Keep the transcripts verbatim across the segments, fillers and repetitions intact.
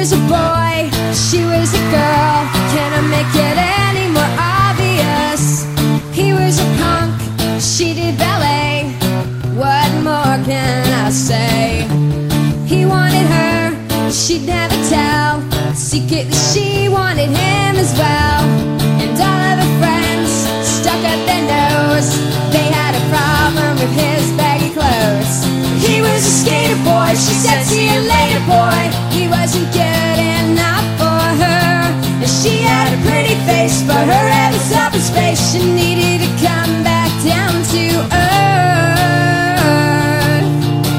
was a boy, she was a girl. Can I make it any more obvious? He was a punk, she did ballet. What more can I say? He wanted her, she'd never tell. Secretly she wanted him as well. And all of her friends stuck up their nose. They had a problem with his baggy clothes. He was a skater boy, she said see you later boy. He wasn't good enough for her. And she had a pretty face, but her head was up in space. She needed to come back down to earth.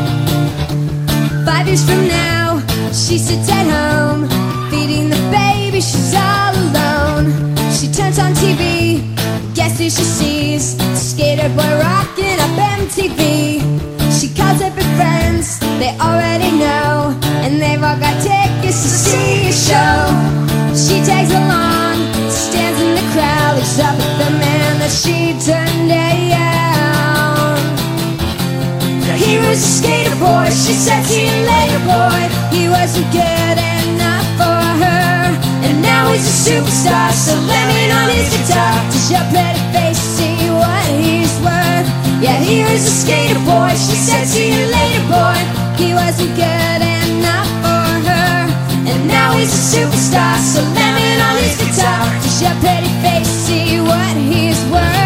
Five years from now, she sits at home feeding the baby, she's all alone. She turns on T V, guess who she sees? The skater boy rocking up M T V. She calls up her friends, they already know, and they've all got tickets to see a show. She tags along, stands in the crowd, looks up at the man that she turned down. He was a skater boy, she said see you later boy. He wasn't good enough for her, and now he's a superstar, so lemon on his guitar. Does your pretty face see what he's worth? Yeah, he was a skater boy, she said see you later boy. He wasn't good enough for her, and now he's a superstar, so lemon on his guitar. Does your pretty face see what he's worth?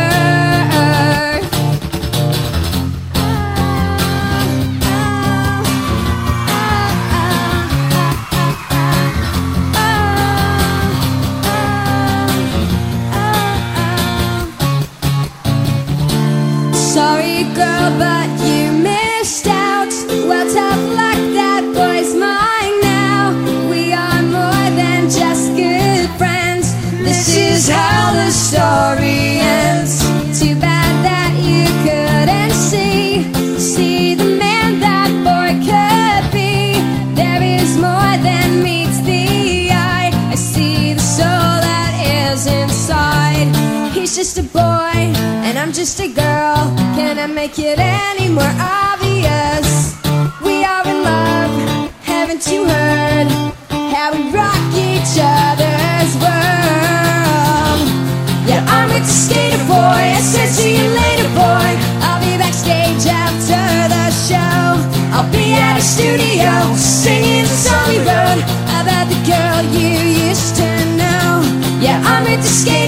Sorry girl, but you missed out. Well, tough luck, that boy's mine now. We are more than just good friends. This is how the story ends. Too bad that you couldn't see See the man that boy could be. There is more than meets the eye. I see the soul that is inside. He's just a boy, and I'm just a girl. Can I make it any more obvious? We are in love, haven't you heard? How we rock each other's world. Yeah, I'm with the skater boy, I said see you later boy. I'll be backstage after the show. I'll be at a studio, singing the song we wrote about the girl you used to know. Yeah, I'm with the skater